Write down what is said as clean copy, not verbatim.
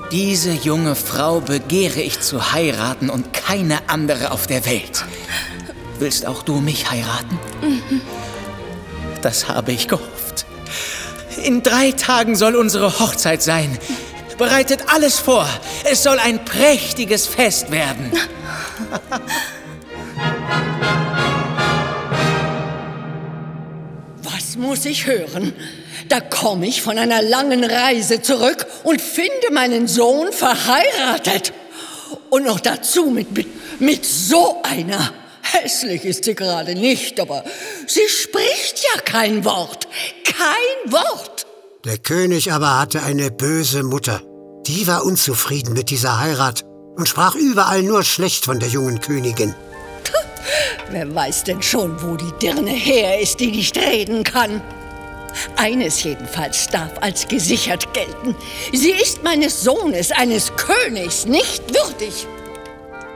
Diese junge Frau begehre ich zu heiraten und keine andere auf der Welt. Willst auch du mich heiraten? Das habe ich gehofft. In 3 Tagen soll unsere Hochzeit sein. Bereitet alles vor. Es soll ein prächtiges Fest werden. Was muss ich hören? Da komme ich von einer langen Reise zurück und finde meinen Sohn verheiratet. Und noch dazu mit so einer. Hässlich ist sie gerade nicht, aber sie spricht ja kein Wort. Kein Wort. Der König aber hatte eine böse Mutter. Die war unzufrieden mit dieser Heirat und sprach überall nur schlecht von der jungen Königin. Wer weiß denn schon, wo die Dirne her ist, die nicht reden kann? Eines jedenfalls darf als gesichert gelten. Sie ist meines Sohnes, eines Königs, nicht würdig.